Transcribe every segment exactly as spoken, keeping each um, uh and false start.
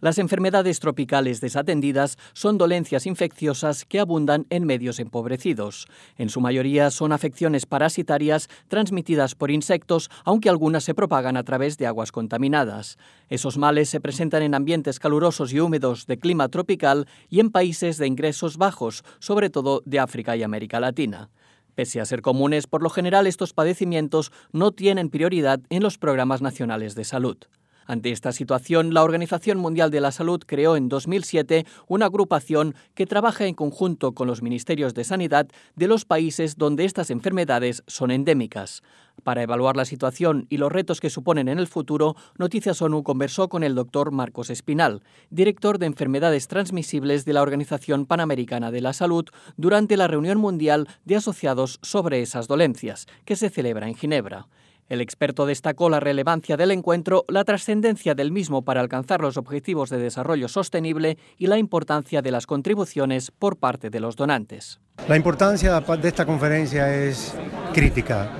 Las enfermedades tropicales desatendidas son dolencias infecciosas que abundan en medios empobrecidos. En su mayoría son afecciones parasitarias transmitidas por insectos, aunque algunas se propagan a través de aguas contaminadas. Esos males se presentan en ambientes calurosos y húmedos de clima tropical y en países de ingresos bajos, sobre todo de África y América Latina. Pese a ser comunes, por lo general estos padecimientos no tienen prioridad en los programas nacionales de salud. Ante esta situación, la Organización Mundial de la Salud creó en dos mil siete una agrupación que trabaja en conjunto con los ministerios de Sanidad de los países donde estas enfermedades son endémicas. Para evaluar la situación y los retos que suponen en el futuro, Noticias ONU conversó con el doctor Marcos Espinal, director de enfermedades transmisibles de la Organización Panamericana de la Salud, durante la reunión mundial de asociados sobre esas dolencias, que se celebra en Ginebra. El experto destacó la relevancia del encuentro, la trascendencia del mismo para alcanzar los objetivos de desarrollo sostenible y la importancia de las contribuciones por parte de los donantes. La importancia de esta conferencia es crítica.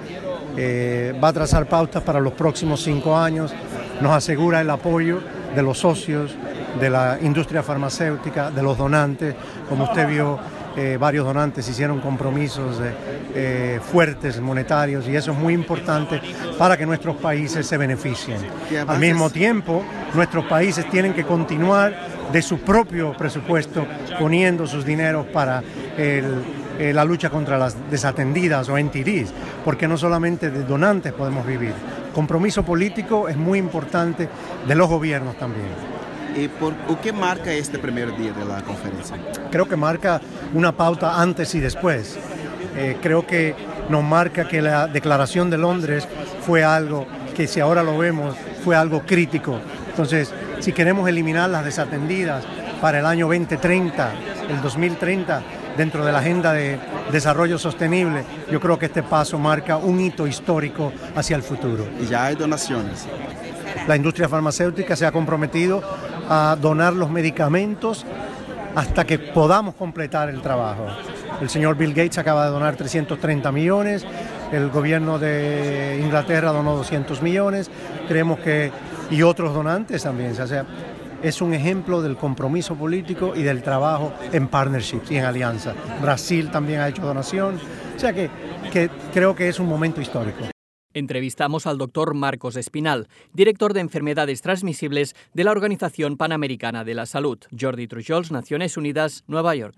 Eh, va a trazar pautas para los próximos cinco años, nos asegura el apoyo de los socios, de la industria farmacéutica, de los donantes. Como usted vio, eh, varios donantes hicieron compromisos eh, eh, fuertes monetarios y eso es muy importante para que nuestros países se beneficien. Al mismo tiempo, nuestros países tienen que continuar de su propio presupuesto poniendo sus dineros para el Eh, la lucha contra las desatendidas o N T Ds, porque no solamente de donantes podemos vivir. Compromiso político es muy importante de los gobiernos también. ¿Y por qué marca este primer día de la conferencia? Creo que marca una pauta antes y después. Eh, creo que nos marca que la Declaración de Londres fue algo que, si ahora lo vemos, fue algo crítico. Entonces, si queremos eliminar las desatendidas para el año veinte treinta, el dos mil treinta, dentro de la Agenda de Desarrollo Sostenible, yo creo que este paso marca un hito histórico hacia el futuro. Y ya hay donaciones. La industria farmacéutica se ha comprometido a donar los medicamentos hasta que podamos completar el trabajo. El señor Bill Gates acaba de donar trescientos treinta millones, el gobierno de Inglaterra donó doscientos millones, creemos que, y otros donantes también, o sea, es un ejemplo del compromiso político y del trabajo en partnerships y en alianza. Brasil también ha hecho donación, o sea que, que creo que es un momento histórico. Entrevistamos al doctor Marcos Espinal, director de enfermedades transmisibles de la Organización Panamericana de la Salud. Jordi Trujols, Naciones Unidas, Nueva York.